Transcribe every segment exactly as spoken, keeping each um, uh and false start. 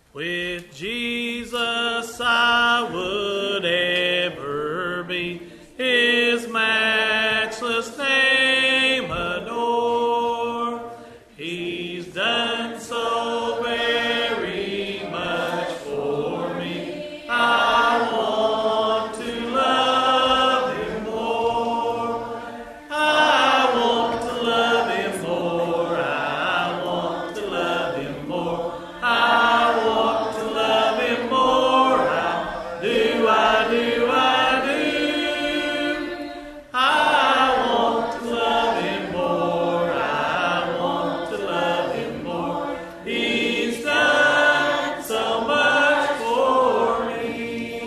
With Jesus I would ever be, his matchless name adore. He's done so very much for me, I want to love him more. I want to love him more. I want to love him more. I want to love him more. I do, I do, I do. I want to love him more. I want to love him more. He's done so much for me.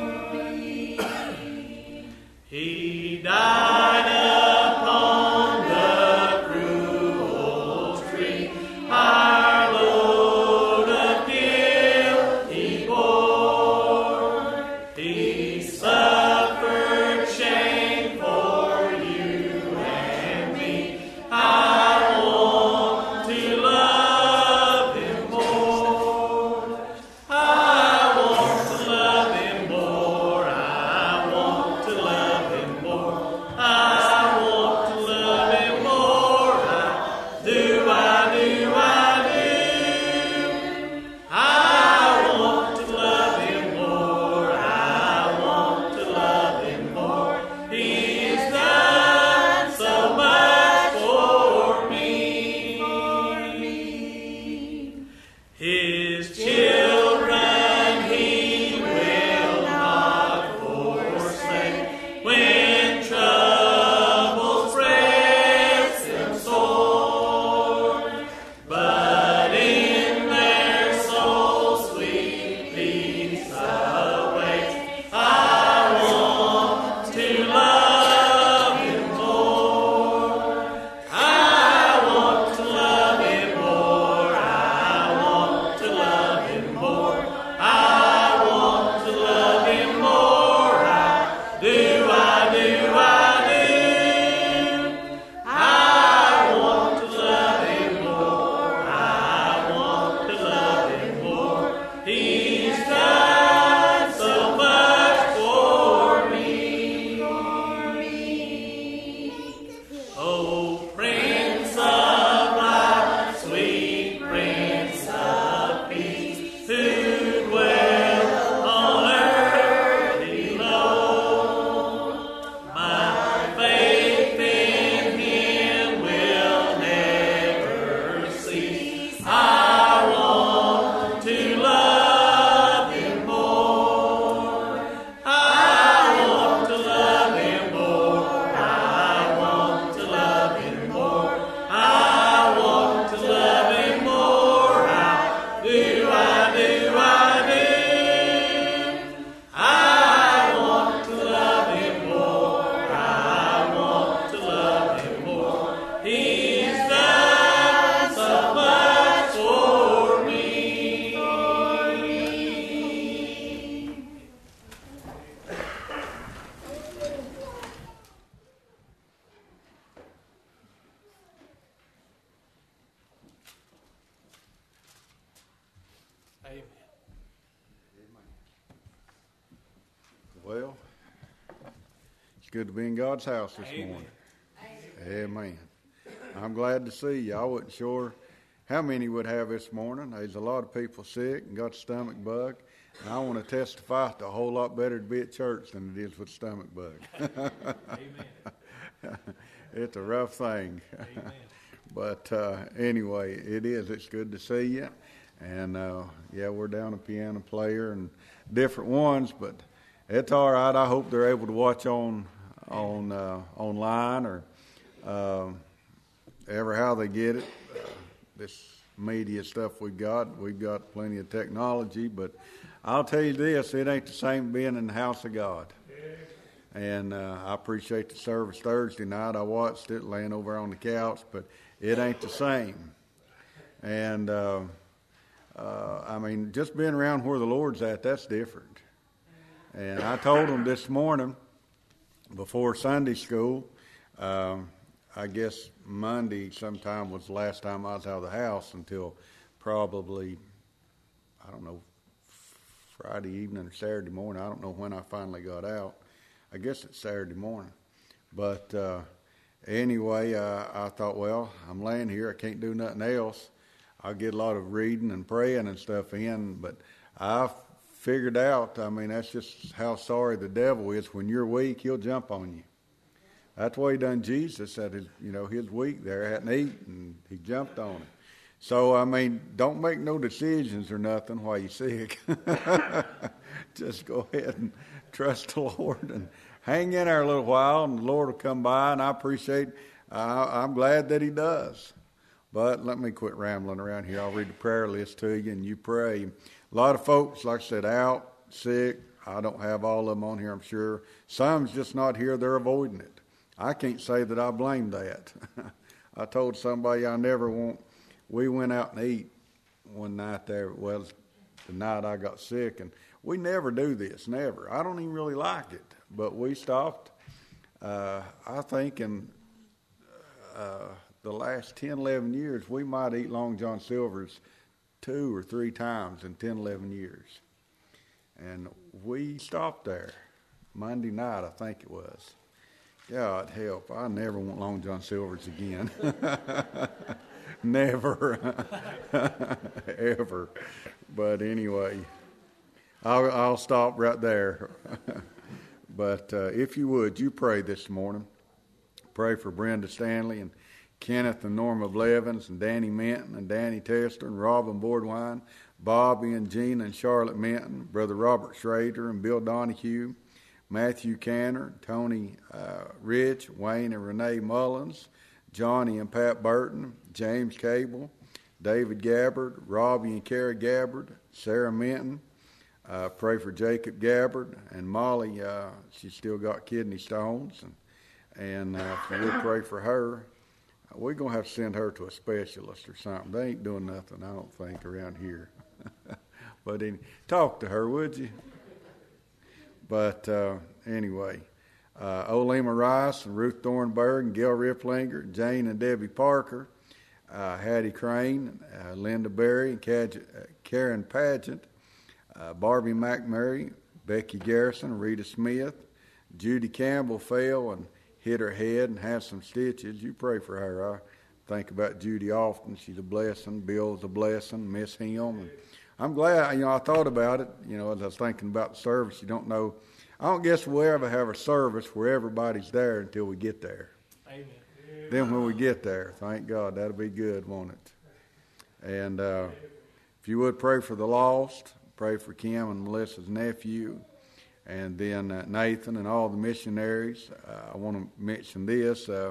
He died upon the cruel tree. Our load of guilt he bore. He suffered shame for you and me. I want to love him more. I want to love him more. I want to love him more. I want to love him more. I do, I do, I do. I want to love him more. I want to love him more. He's done so much for me. His children he will not forsake. When troubles press him sore, but in their souls sweet peace awaits. I want to love him more. I want to love him more. I want to love him more. I want to love him more. I do, I do, I do. I want to love him more. I want to love him more. He's done so much for me. Oh, Prince of Life, sweet Prince of Peace, who dwell on earth below. My faith in him will never cease. I want to love him more. I want to love him more. I want to love him more. I want to love him more. I do, I do, I do. I want to love him more. I want to love him more. He's done so much for me. Amen. Well, it's good to be in God's house this Amen. morning. Amen. I'm glad to see you. I wasn't sure how many would have this morning. There's a lot of people sick and got stomach bug. And I want to testify it's a whole lot better to be at church than it is with stomach bug. Amen. It's a rough thing. Amen. But uh, anyway, it is. It's good to see you. And, uh, yeah, we're down a piano player and different ones, but it's all right. I hope they're able to watch on on uh, online or um, ever how they get it. Uh, this media stuff we got, we've got plenty of technology, but I'll tell you this, it ain't the same being in the house of God. And uh, I appreciate the service Thursday night. I watched it laying over on the couch, but it ain't the same. And, uh, uh, I mean, just being around where the Lord's at, that's different. And I told them this morning before Sunday school, um, I guess Monday sometime was the last time I was out of the house until probably, I don't know, Friday evening or Saturday morning. I don't know when I finally got out. I guess it's Saturday morning. But uh, anyway, uh, I thought, well, I'm laying here. I can't do nothing else. I'll get a lot of reading and praying and stuff in. But I figured out, I mean, that's just how sorry the devil is. When you're weak, he'll jump on you. That's what he done Jesus at his, you know, his week there, hadn't eaten, and he jumped on him. So, I mean, don't make no decisions or nothing while you're sick. Just go ahead and trust the Lord and hang in there a little while, and the Lord will come by, and I appreciate, uh, I'm glad that he does. But let me quit rambling around here. I'll read the prayer list to you, and you pray. A lot of folks, like I said, out, sick. I don't have all of them on here, I'm sure. Some's just not here. They're avoiding it. I can't say that I blame that. I told somebody I never want. We went out and eat one night there. Well, the night I got sick, and we never do this, never. I don't even really like it, but we stopped. Uh, I think in uh, the last ten, eleven years, we might eat Long John Silver's two or three times in ten, eleven years. And we stopped there Monday night, I think it was. God help, I never want Long John Silver's again. Never, ever. But anyway, I'll, I'll stop right there. But uh, if you would, you pray this morning. Pray for Brenda Stanley and Kenneth and Norma Blevins and Danny Minton and Danny Tester and Robin Boardwine, Bobby and Gina and Charlotte Minton, Brother Robert Schrader and Bill Donahue, Matthew Canner, Tony uh, Rich, Wayne and Renee Mullins, Johnny and Pat Burton, James Cable, David Gabbard, Robbie and Carrie Gabbard, Sarah Minton. Uh, pray for Jacob Gabbard and Molly. Uh, she's still got kidney stones, and and uh, if you would pray for her, we're gonna have to send her to a specialist or something. They ain't doing nothing, I don't think, around here. But any, talk to her, would you? But uh, anyway. Uh, Olema Rice and Ruth Thornburg and Gil Riplinger, Jane and Debbie Parker, uh, Hattie Crane, uh, Linda Berry and Kaj- uh, Karen Pageant, uh, Barbie McMurray, Becky Garrison, Rita Smith, Judy Campbell fell and hit her head and has some stitches. You pray for her. I think about Judy often. She's a blessing. Bill's a blessing. Miss him. And I'm glad, you know, I thought about it, you know, as I was thinking about the service. You don't know. I don't guess we'll ever have a service where everybody's there until we get there. Amen. Then when we get there, thank God, that'll be good, won't it? And uh, if you would pray for the lost, pray for Kim and Melissa's nephew, and then uh, Nathan and all the missionaries. Uh, I want to mention this. Uh,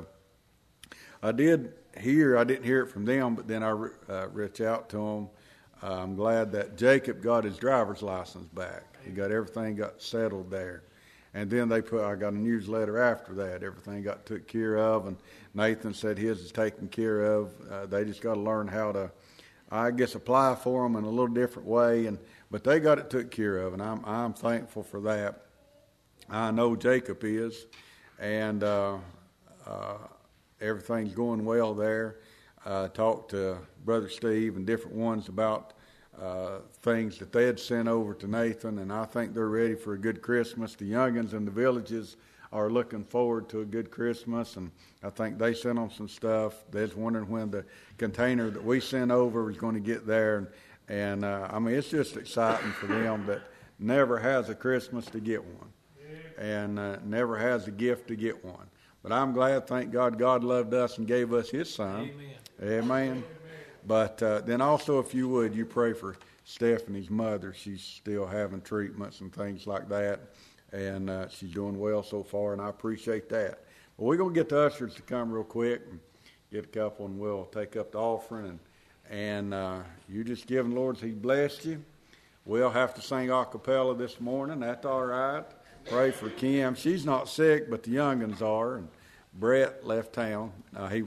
I did hear, I didn't hear it from them, but then I re- uh, reached out to them. Uh, I'm glad that Jacob got his driver's license back. He got everything got settled there. And then they put, I got a newsletter after that. Everything got took care of, and Nathan said his is taken care of. Uh, they just got to learn how to, I guess, apply for them in a little different way. And but they got it took care of, and I'm I'm thankful for that. I know Jacob is, and uh, uh, everything's going well there. Uh, talked to Brother Steve and different ones about uh, things that they had sent over to Nathan, and I think they're ready for a good Christmas. The youngins in the villages are looking forward to a good Christmas, and I think they sent them some stuff. They're just wondering when the container that we sent over is going to get there, and, and uh, I mean, it's just exciting for them that never has a Christmas to get one, and uh, never has a gift to get one. But I'm glad, thank God, God loved us and gave us His Son. Amen. Amen. But uh, then also, if you would, you pray for Stephanie's mother. She's still having treatments and things like that, and uh, she's doing well so far, and I appreciate that. But we're going to get the ushers to come real quick and get a couple, and we'll take up the offering. And, and uh, you just give the Lord, He blessed you. We'll have to sing a cappella this morning. That's all right. Pray for Kim. She's not sick, but the young'uns are. And Brett left town. Uh, he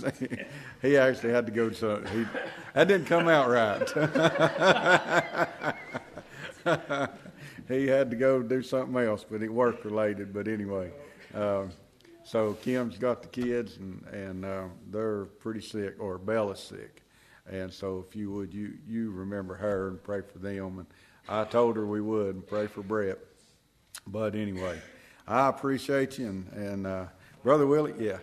he actually had to go to some, he, that didn't come out right. He had to go do something else, but it work related. But anyway, uh, so Kim's got the kids, and and uh, they're pretty sick, or Bella's sick. And so if you would, you, you remember her and pray for them. And I told her we would and pray for Brett. But anyway, I appreciate you. And, and uh, Brother Willie, yeah.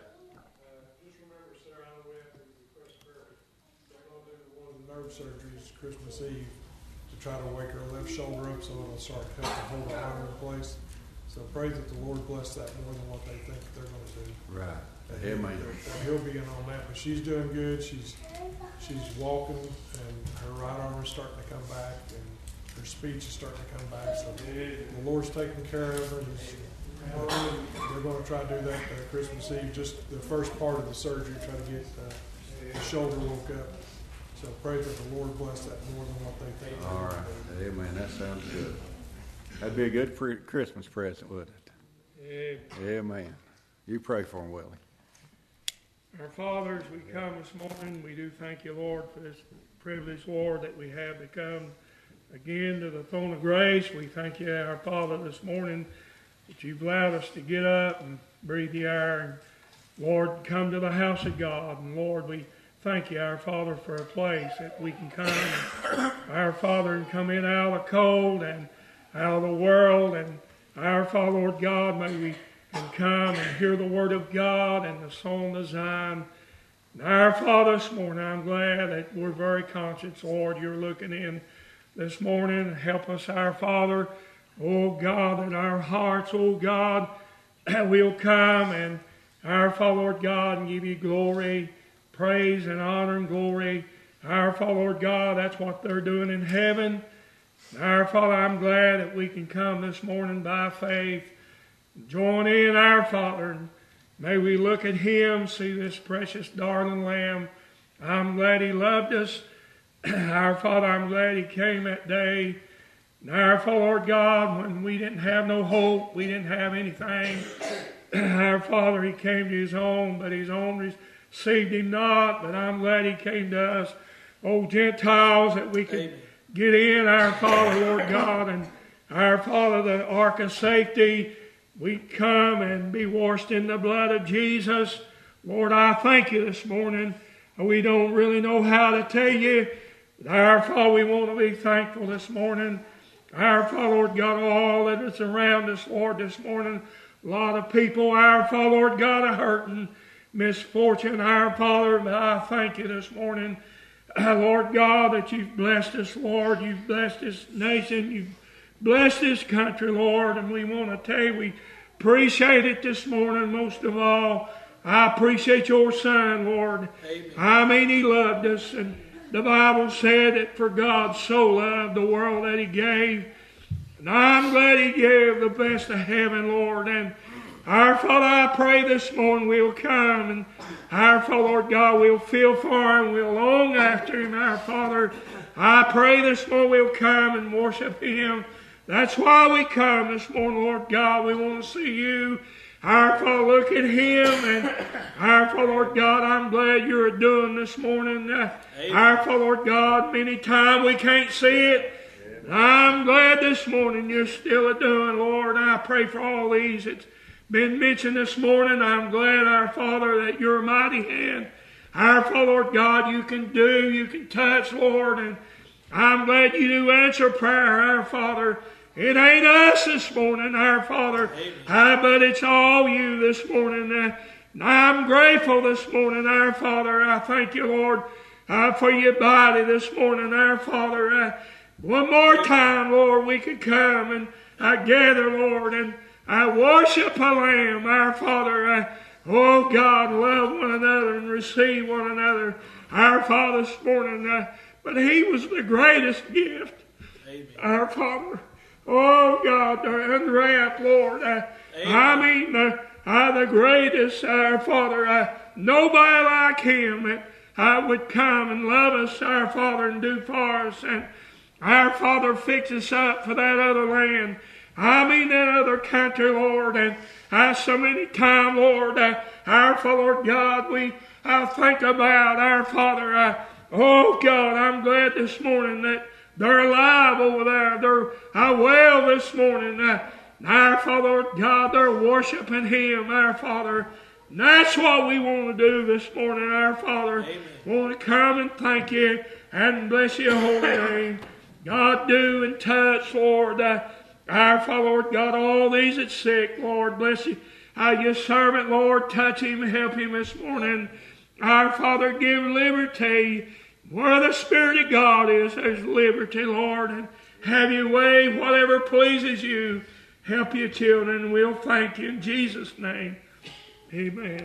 Nerve surgeries Christmas Eve to try to wake her left shoulder up so it'll start helping hold the arm in place. So pray that the Lord bless that more than what they think they're going to do. Right. And Amen. He'll be in on that, but she's doing good. She's she's walking, and her right arm is starting to come back, and her speech is starting to come back. So the Lord's taking care of her. And they're going to try to do that uh, Christmas Eve, just the first part of the surgery, try to get uh, the shoulder woke up. So pray that the Lord bless that more than what they think. All right. Amen. That sounds good. That'd be a good pre- Christmas present, wouldn't it? Yeah. Amen. You pray for him, Willie. Our Father, as we come this morning, we do thank you, Lord, for this privilege, Lord, that we have to come again to the throne of grace. We thank you, our Father, this morning that you've allowed us to get up and breathe the air and, Lord, come to the house of God. And, Lord, we thank you, our Father, for a place that we can come, and, our Father, and come in out of the cold and out of the world. And our Father, Lord God, may we can come and hear the word of God and the song of Zion. And our Father, this morning, I'm glad that we're very conscious, Lord, you're looking in this morning. Help us, our Father, oh God, that our hearts, oh God, will come and our Father, Lord God, and give you glory, praise and honor and glory. Our Father, Lord God, that's what they're doing in heaven. Our Father, I'm glad that we can come this morning by faith, join in, our Father, and may we look at him, see this precious darling Lamb. I'm glad he loved us. Our Father, I'm glad he came that day. And our Father, Lord God, when we didn't have no hope, we didn't have anything. Our Father, he came to his own, but his own received him not. But I'm glad he came to us, oh Gentiles, that we could Amen. Get in, our Father, Lord God, and our Father, the ark of safety. We come and be washed in the blood of Jesus. Lord, I thank you this morning. We don't really know how to tell you, but our Father, we want to be thankful this morning. Our Father, Lord God, all that is around us, Lord, this morning. A lot of people, our Father, Lord God, are hurting, misfortune, our Father, but I thank you this morning, Lord God, that you've blessed us, Lord. You've blessed this nation. You've blessed this country, Lord, and we want to tell you we appreciate it this morning most of all. I appreciate your Son, Lord. Amen. I mean, he loved us, and the Bible said that for God so loved the world that he gave. And I'm glad he gave the best of heaven, Lord. And our Father, I pray this morning we'll come, and our Father, Lord God, we'll feel for him, we'll long after him, our Father. I pray this morning we'll come and worship him. That's why we come this morning, Lord God. We want to see you. Our Father, look at him. And our Father, Lord God, I'm glad you're doing this morning. Uh, our Father, Lord God, many times we can't see it. I'm glad this morning you're still doing, Lord. I pray for all these that's been mentioned this morning. I'm glad, our Father, that your mighty hand, our Father, Lord God, you can do, you can touch, Lord. And I'm glad you do answer prayer, our Father. It ain't us this morning, our Father, uh, but it's all you this morning. Uh, and I'm grateful this morning, our Father. I thank you, Lord, uh, for your body this morning, our Father. Uh, one more time, Lord, we could come and uh, gather, Lord, and uh, worship a Lamb, our Father. Uh, oh, God, love one another and receive one another, our Father, this morning. Uh, but he was the greatest gift, Amen. Our Father. Oh, God, the unwrapped, Lord. Uh, I mean, uh, uh, the greatest, our Father. Uh, nobody like him that uh, would come and love us, our Father, and do for us. And our Father, fix us up for that other land. I mean, that other country, Lord. And uh, so many times, Lord, uh, our Father, Lord God, we uh, think about our Father. Uh, oh, God, I'm glad this morning that they're alive over there. They're uh, well this morning. Uh, our Father, Lord God, they're worshiping him, our Father. And that's what we want to do this morning, our Father. Amen. We want to come and thank you and bless your holy name. God, do and touch, Lord, uh, our Father, Lord God, all these that's sick, Lord, bless you. Uh, your servant, Lord, touch him, help him this morning. Our Father, give liberty. Where the Spirit of God is, there's liberty, Lord. And have your way, whatever pleases you. Help your children. We'll thank you in Jesus' name. Amen.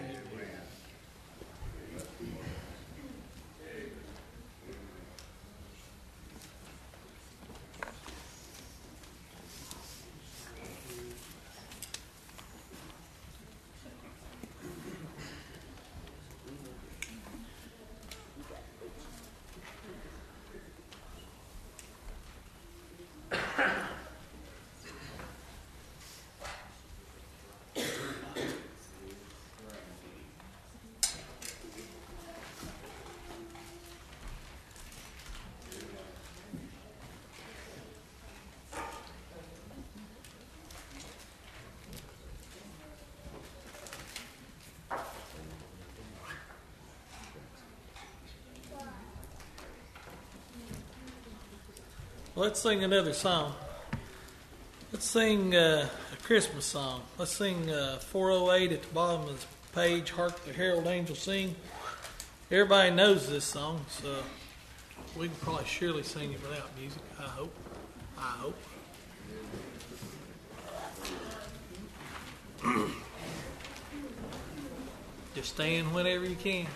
Let's sing another song. Let's sing uh, a Christmas song. Let's sing uh, four oh eight at the bottom of the page, Hark the Herald Angels Sing. Everybody knows this song, so we can probably surely sing it without music, I hope. I hope. Just stand whenever you can.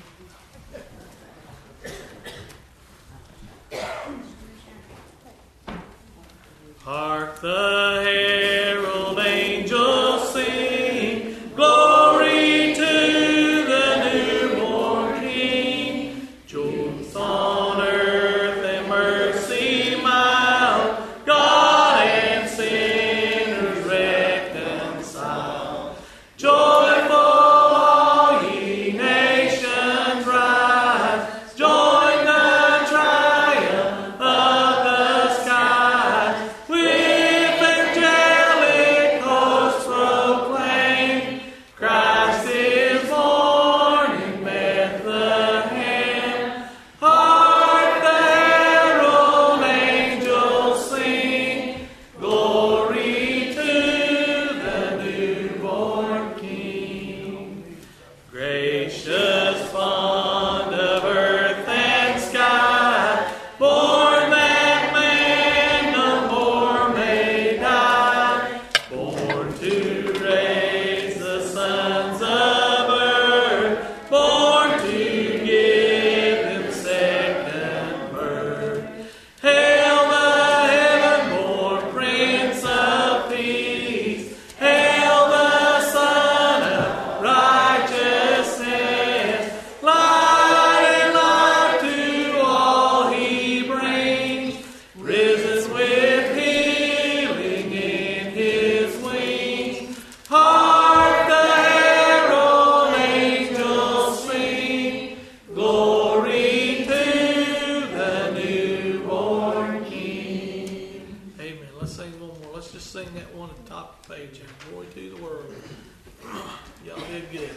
Hark the herald angels sing, glory to the newborn King. Joys on earth and mercy mild, God and sinners reconciled. Joyful all ye nations rise, join the triumph of the skies. With angelic hosts proclaim, Christ is born in Bethlehem. Hark the herald angels sing, glory to the newborn King. Gracious, fond of earth and sky, born that man no more may die, born to raise the sons of earth, born to give them second birth. Hail the heaven-born Prince of Peace, hail the Son of righteousness, light and life to all he brings, risen with healing in his wings. Hark the herald angels sing, glory to the newborn King. Amen. Let's sing one more. Let's just sing that one at the top of the page. And glory to the world. Y'all did good.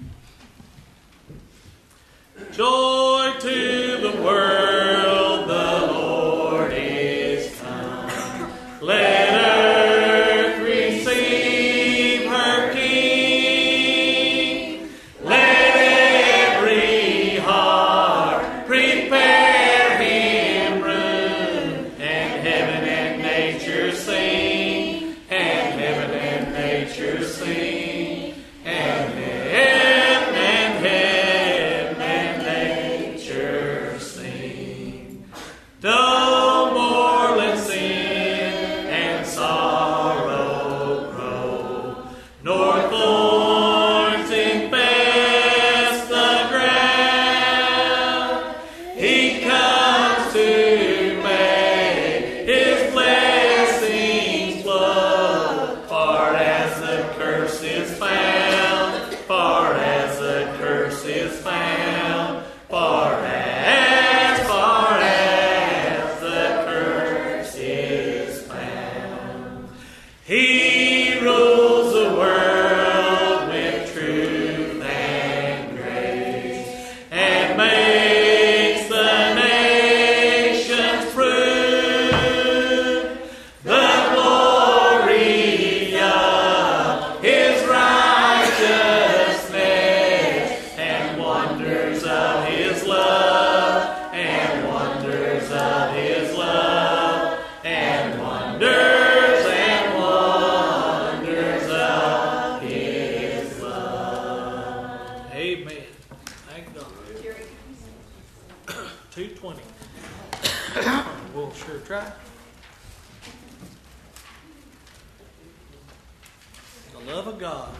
Joy to the world, the Lord is come. Let earth receive her King. Let every heart prepare him room. And heaven and nature sing. And heaven and nature sing. And heaven and heaven and nature sing. Sure, try. The love of God.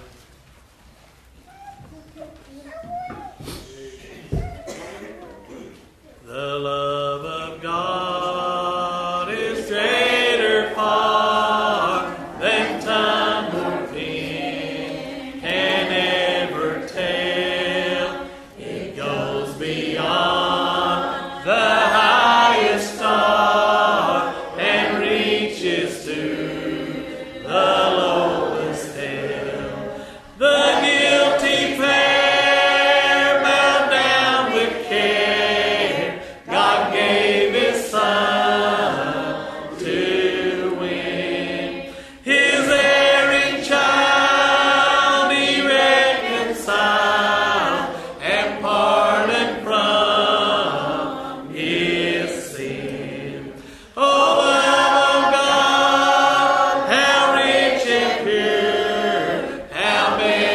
The love of God is greater far than time or pen can ever tell. It goes beyond the highest star and reaches to the lowest hell. The guilty pair bowed down with care. God gave His Son to win. His erring child He reconciled and pardoned from his sin. Oh, love of God, how rich and pure, how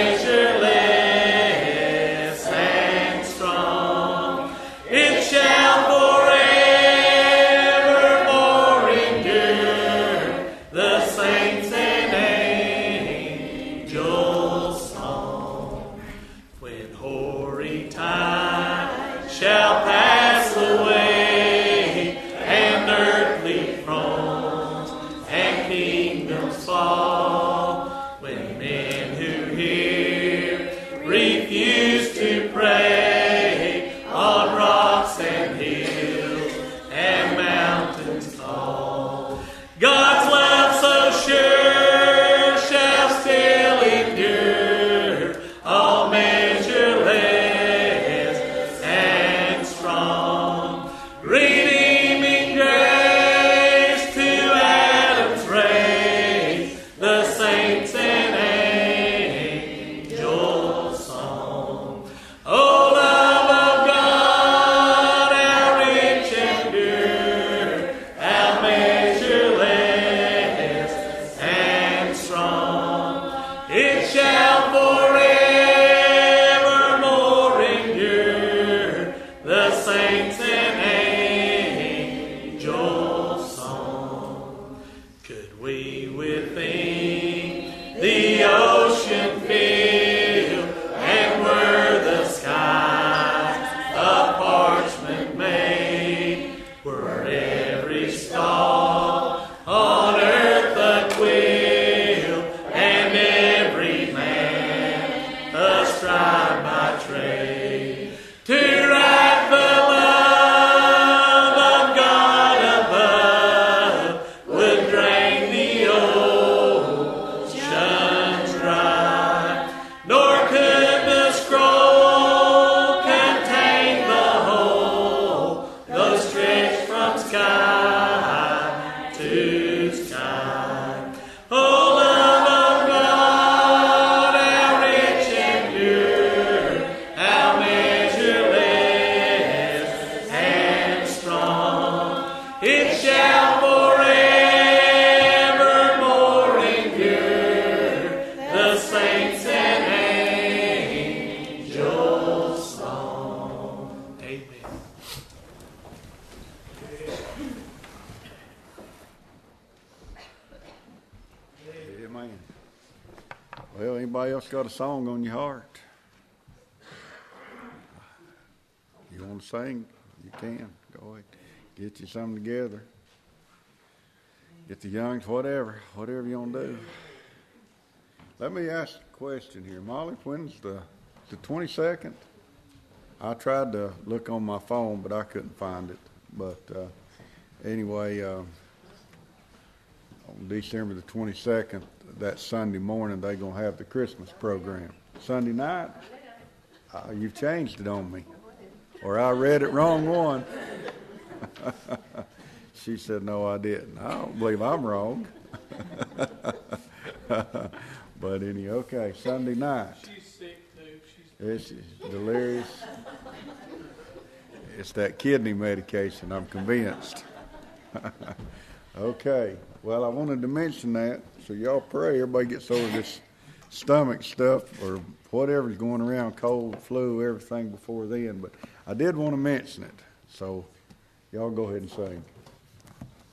measureless and strong. It shall forevermore endure, the saints and angels' song. When hoary time shall pass away, and earthly thrones and kingdoms fall, when men who hear refuse to pray on rocks and hills and mountains tall, God's love so sure shall still endure, all measureless and strong, redeeming grace to Adam's race, the saints and angels' song. Oh, love of God, how rich and pure, how measureless and strong. It shall forevermore endure, the saints and angels' song. Could we within the ocean fill, and were the skies of parchment made, were every star on earth a quill, and every man a scribe by trade, to write the love of God above, would drain the oceans dry, nor could the scroll contain the whole, though stretched from sky to sky. Oh, love of God, how rich and pure, how measureless and strong. It shall forevermore endure, the saints and angels' song. Amen. Amen. Well, anybody else got a song on your heart? You want to sing? You can. Go ahead. Get you something together. Get the youngs, whatever. Whatever you want to do. Let me ask a question here. Molly, when's the, the twenty-second? I tried to look on my phone, but I couldn't find it. But uh, anyway, uh, on December the twenty-second, that Sunday morning, they're going to have the Christmas program. Sunday night? Uh, you've changed it on me. Or I read it wrong one. She said, no, I didn't. I don't believe I'm wrong. But anyway, okay, Sunday night. She's sick too. She's It's delirious. It's that kidney medication, I'm convinced. Okay, well, I wanted to mention that, so y'all pray everybody gets over this stomach stuff or whatever's going around, cold, flu, everything before then. But I did want to mention it, so y'all go ahead and sing.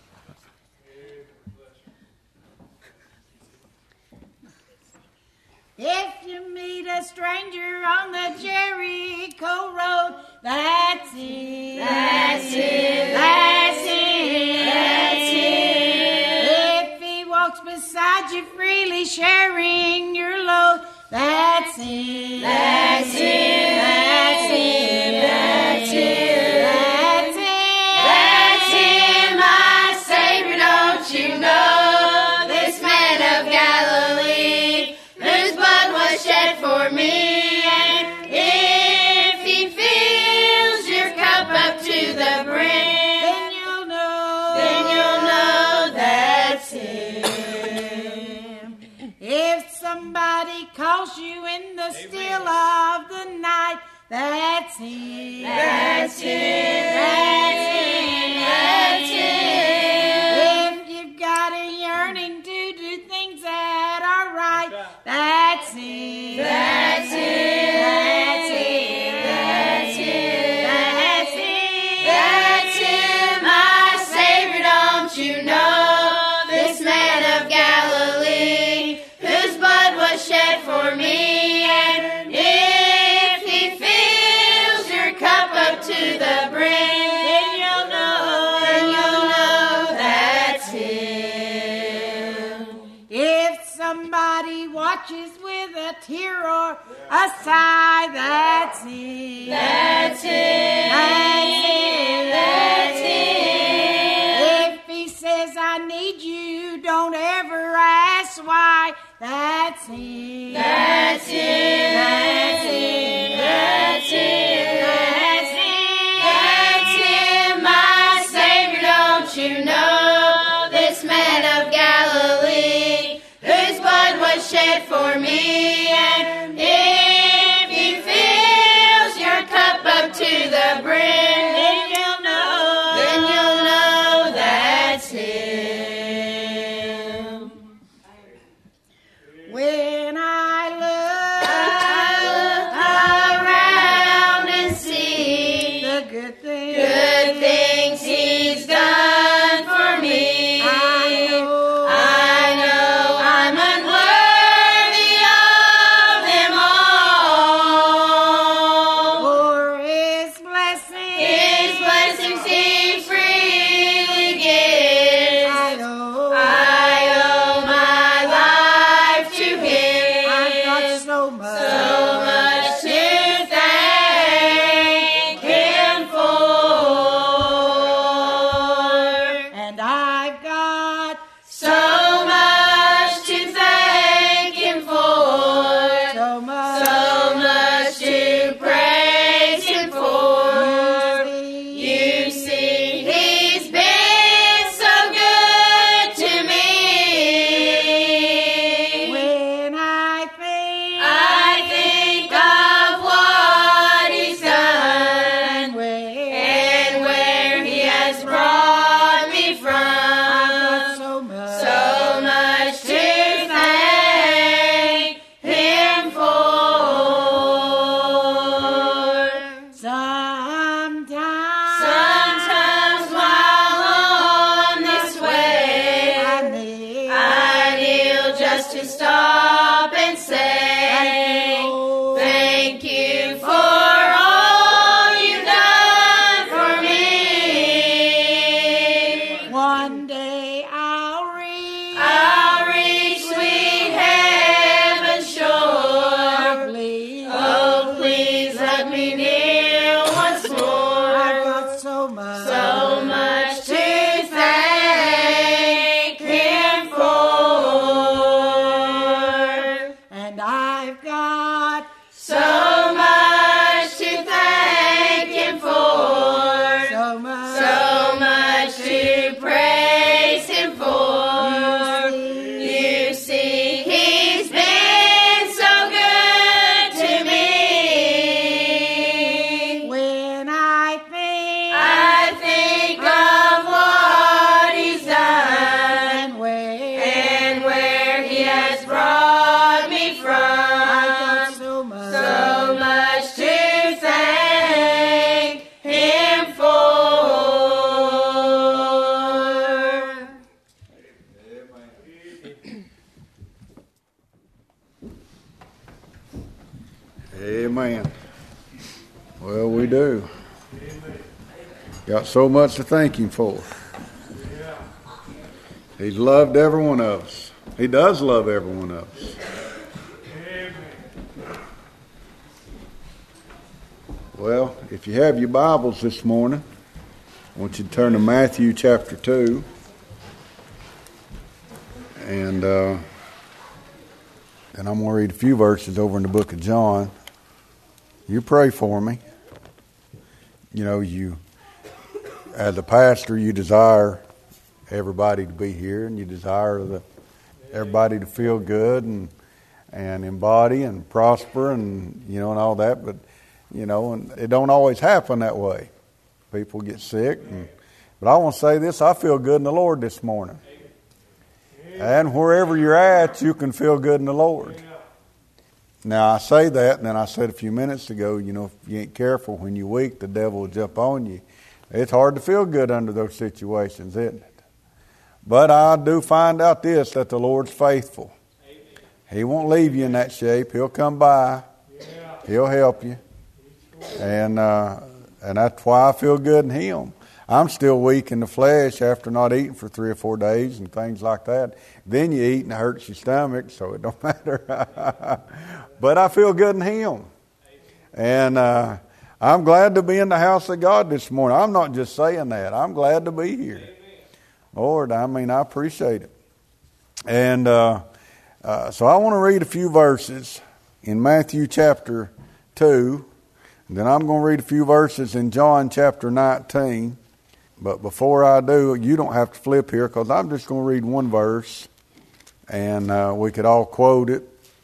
If you meet a stranger on the Jericho road, that's it. That's it. That's it. That's it. If he walks beside you freely sharing your load, that's it. That's it. That's it. That's it. That's it. That's it, my Savior, don't you know? This man of Galilee, whose blood was shed for me, and if he fills your cup up to the brim, Then you'll know. then you'll know that's him. If somebody calls you in the still of the night, that's it. That's it. That's it. That's it. If you've got a yearning to do things that are right, that's it. That's it. That's it. That's it. That's it. That's it, my Savior, don't you know? This man of Galilee, whose blood was shed for me, and if he fills your cup up to the brim, Then you'll know. then you'll know that's him. If somebody watches with a tear or a sigh, that's it. That's it. That's it. That's it. If he says, I need you, don't ever ask why, that's it. That's it. That's it. That's it. That's it. That's it, my Savior, don't you know? This man of Galilee, whose blood was shed for me, and if he fills your cup up to the brim, Then you'll know. then you'll know that's him. When I Around look and see the good things good things he's done for me. I know, I know I'm unworthy of them all. for his blessing, His blessings he freely gives. I know, I owe my life to him. I've got so much, So much to thank him for. and I've got So much to thank him for. so much. So much to praise him for. You see, he's been so good to me. When I think, I think of what he's done where and where he has brought me I've got from. so much, So much to thank him for. sometimes, Sometimes while on this way, I need, I kneel just to stop and say, Lord. thank you for all you've done for me. One day I'll reach, I'll reach sweet heaven's shore. please. Oh, please let me kneel once I've more. got so much, So much to thank him for. and I've got So much to thank him for. so much, So much to praise him for. Amen. Well, we do. Got so much to thank Him for. He's loved every one of us. He does love every one of us. Well, if you have your Bibles this morning, I want you to turn to Matthew chapter two. And uh, and I'm going to read a few verses over in the book of John. You pray for me. You know, you, as a pastor, you desire everybody to be here, and you desire the, everybody to feel good and and embody and prosper and, you know, and all that. But, you know, and it don't always happen that way. People get sick. And, but I want to say this, I feel good in the Lord this morning. And wherever you're at, you can feel good in the Lord. Now, I say that, and then I said a few minutes ago, you know, if you ain't careful, when you're weak, the devil will jump on you. It's hard to feel good under those situations, isn't it? But I do find out this, that the Lord's faithful. He won't leave you in that shape. He'll come by. He'll help you. And uh, and that's why I feel good in Him. I'm still weak in the flesh after not eating for three or four days and things like that. Then you eat and it hurts your stomach, so it don't matter. But I feel good in Him. And uh, I'm glad to be in the house of God this morning. I'm not just saying that. I'm glad to be here. Lord, I mean, I appreciate it. And uh, uh, so I want to read a few verses in Matthew chapter two. And then I'm going to read a few verses in John chapter nineteen. But before I do, you don't have to flip here because I'm just going to read one verse. And uh, we could all quote it.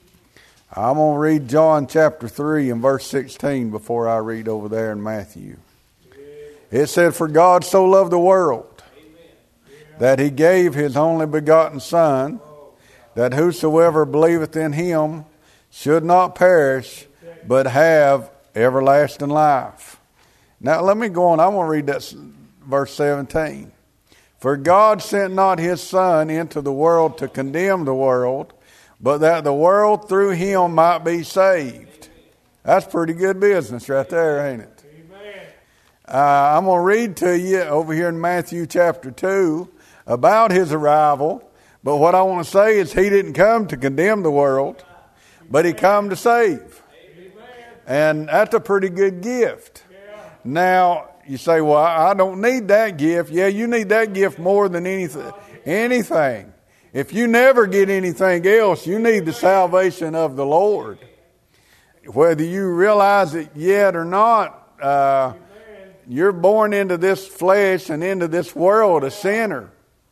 I'm going to read John chapter three and verse sixteen before I read over there in Matthew. It said, "For God so loved the world that He gave His only begotten Son, that whosoever believeth in Him should not perish, but have everlasting life." Now let me go on. I want to read that verse seventeen. "For God sent not His Son into the world to condemn the world, but that the world through Him might be saved." That's pretty good business right there, ain't it? Uh, I'm going to read to you over here in Matthew chapter two about His arrival. But what I want to say is He didn't come to condemn the world, but He come to save. And that's a pretty good gift. Now, you say, well, I don't need that gift. Yeah, you need that gift more than anything. Anything. If you never get anything else, you need the salvation of the Lord. Whether you realize it yet or not, uh, you're born into this flesh and into this world a sinner,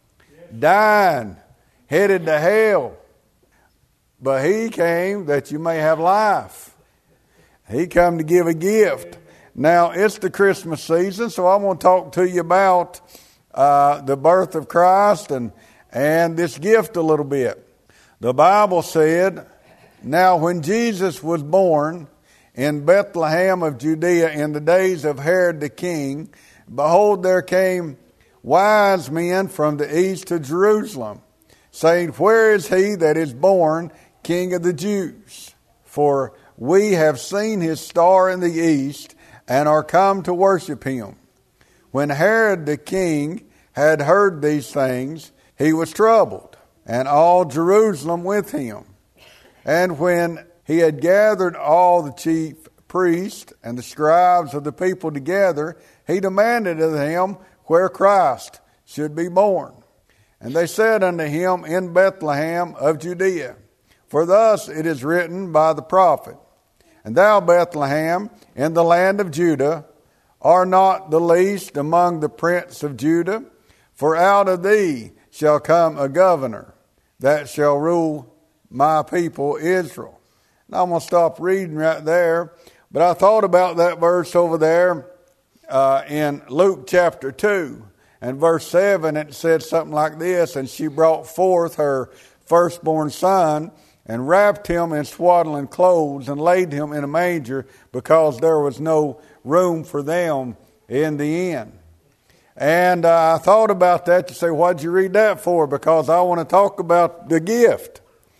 dying, headed to hell. But He came that you may have life. He come to give a gift. Now, it's the Christmas season, so I want to talk to you about uh, the birth of Christ and, and this gift a little bit. The Bible said, "Now when Jesus was born in Bethlehem of Judea in the days of Herod the king, behold, there came wise men from the east to Jerusalem, saying, Where is he that is born King of the Jews? For we have seen his star in the east, and are come to worship him. When Herod the king had heard these things, he was troubled, and all Jerusalem with him. And when he had gathered all the chief priests and the scribes of the people together, he demanded of them where Christ should be born. And they said unto him, In Bethlehem of Judea. For thus it is written by the prophet, And thou, Bethlehem, in the land of Judah, art not the least among the prince of Judah, for out of thee shall come a governor that shall rule my people Israel. Now I'm going to stop reading right there, but I thought about that verse over there uh, in Luke chapter two and verse seven. It said something like this, And she brought forth her firstborn son, and wrapped him in swaddling clothes, and laid him in a manger, because there was no room for them in the inn. And uh, I thought about that to say, what'd you read that for? Because I want to talk about the gift.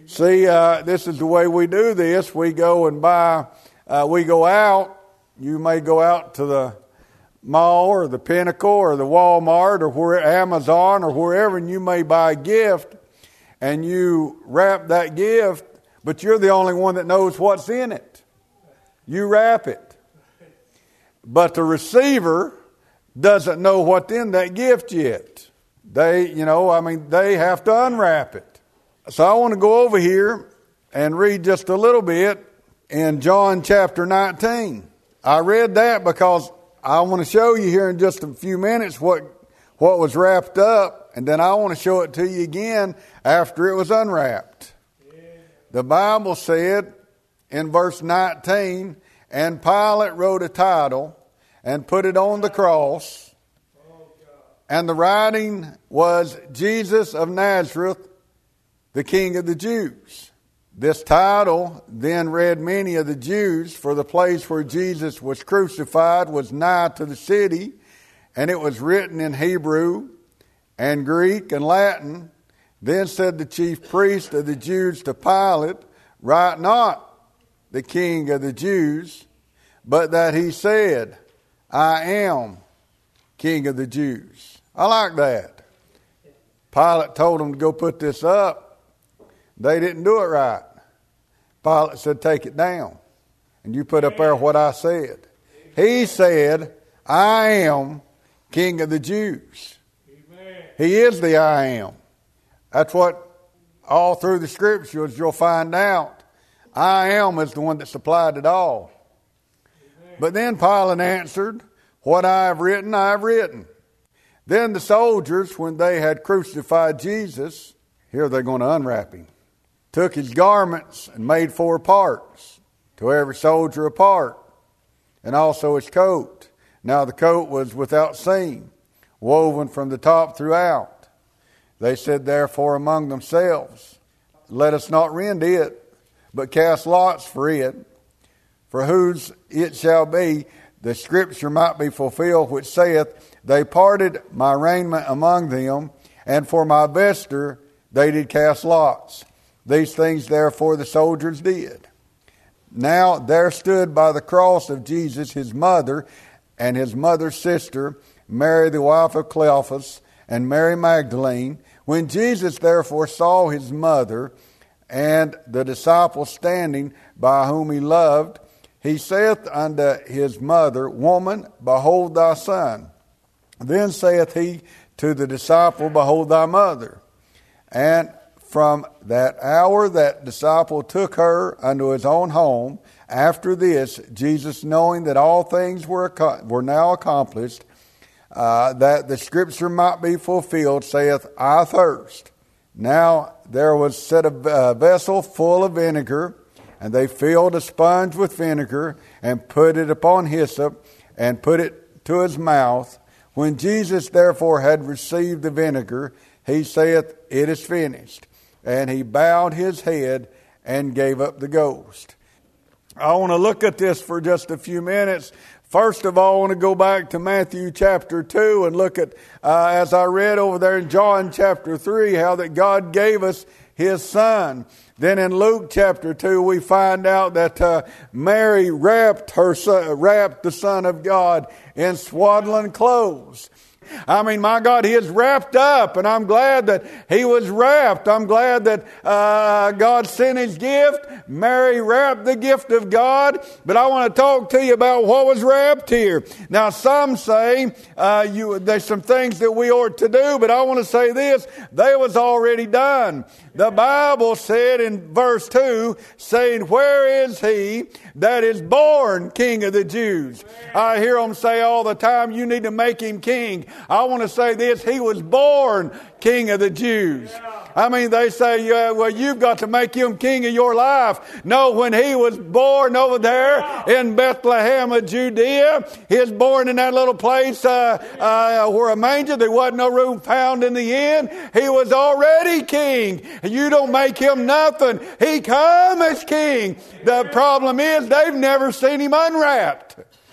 See, uh, this is the way we do this. We go and buy, uh, we go out. You may go out to the mall or the Pinnacle or the Walmart or where Amazon or wherever, and you may buy a gift, and you wrap that gift, but you're the only one that knows what's in it. You wrap it. But the receiver doesn't know what's in that gift yet. They, you know, I mean, they have to unwrap it. So I want to go over here and read just a little bit in John chapter nineteen. I read that because I want to show you here in just a few minutes what, what was wrapped up, and then I want to show it to you again after it was unwrapped. Yeah. The Bible said in verse nineteen, and Pilate wrote a title and put it on the cross, and the writing was Jesus of Nazareth, the King of the Jews. This title then read many of the Jews, for the place where Jesus was crucified was nigh to the city, and it was written in Hebrew and Greek and Latin. Then said the chief priest of the Jews to Pilate, write not the King of the Jews, but that he said, I am King of the Jews. I like that. Pilate told them to go put this up. They didn't do it right. Pilate said, take it down. And you put up there what I said. He said, I am King of the Jews. He is the I am. That's what all through the scriptures you'll find out. I am is the one that supplied it all. But then Pilate answered, what I have written, I have written. Then the soldiers, when they had crucified Jesus, here they're going to unwrap him, took his garments and made four parts, to every soldier a part, and also his coat. Now the coat was without seam, woven from the top throughout. They said therefore among themselves, let us not rend it, but cast lots for it, for whose it shall be. The scripture might be fulfilled, which saith, they parted my raiment among them, and for my vesture they did cast lots. These things therefore the soldiers did. Now there stood by the cross of Jesus his mother and his mother's sister, Mary the wife of Cleophas, and Mary Magdalene. When Jesus therefore saw his mother and the disciple standing by whom he loved, he saith unto his mother, woman, behold thy son. Then saith he to the disciple, behold thy mother. And from that hour that disciple took her unto his own home. After this, Jesus, knowing that all things were were now accomplished, uh, that the scripture might be fulfilled, saith, I thirst. Now there was set a vessel full of vinegar, and they filled a sponge with vinegar, and put it upon hyssop, and put it to his mouth. When Jesus therefore had received the vinegar, he saith, it is finished. And he bowed his head and gave up the ghost. I want to look at this for just a few minutes. First of all, I want to go back to Matthew chapter two and look at, uh, as I read over there in John chapter three, how that God gave us his son. Then in Luke chapter two, we find out that uh, Mary wrapped her son, wrapped the Son of God in swaddling clothes. I mean, my God, he is wrapped up, and I'm glad that he was wrapped. I'm glad that uh, God sent his gift. Mary wrapped the gift of God. But I want to talk to you about what was wrapped here. Now, some say uh, you, there's some things that we ought to do, but I want to say this. They was already done. The Bible said in verse two, saying, where is he that is born King of the Jews? I hear them say all the time, you need to make him king. I want to say this, he was born King of the Jews. I mean, they say, yeah, well, you've got to make him king of your life. No, when he was born over there in Bethlehem of Judea, he was born in that little place uh, uh, where a manger, there wasn't no room found in the inn. He was already king. You don't make him nothing. He come as king. The problem is they've never seen him unwrapped.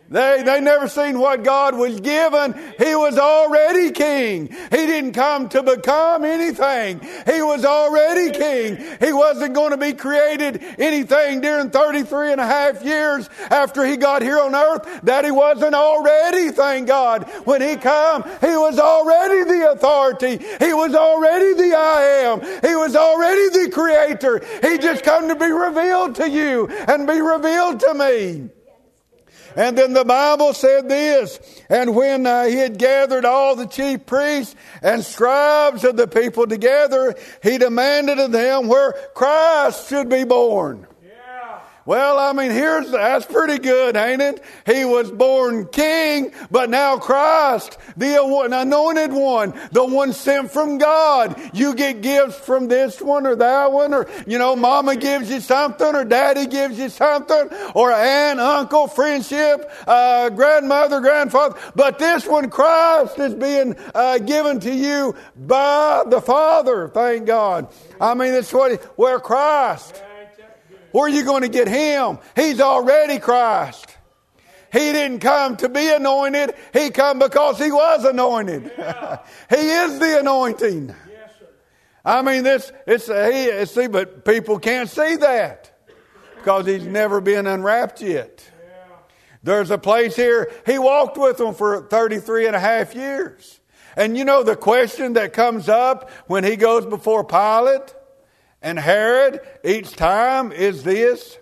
They, they never seen what God was given. He was already king. He didn't come to become anything. He was already king. He wasn't going to be created anything during thirty-three and a half years after he got here on earth that he wasn't already, thank God. When he come, he was already the authority. He was already the I am. He was already the creator. He just come to be revealed to you and be revealed to me. And then the Bible said this, and when uh, he had gathered all the chief priests and scribes of the people together, he demanded of them where Christ should be born. Well, I mean, here's, that's pretty good, ain't it? He was born king, but now Christ, the anointed one, the one sent from God. You get gifts from this one or that one, or, you know, mama gives you something, or daddy gives you something, or aunt, uncle, friendship, uh, grandmother, grandfather. But this one, Christ, is being uh, given to you by the Father, thank God. I mean, it's what, he, where Christ... Where are you going to get him? He's already Christ. He didn't come to be anointed. He come because he was anointed. Yeah. He is the anointing. Yes, sir. I mean, this, it's, he, see, but people can't see that because he's never been unwrapped yet. Yeah. There's a place here. He walked with them for thirty-three and a half years. And you know the question that comes up when he goes before Pilate and Herod each time is this: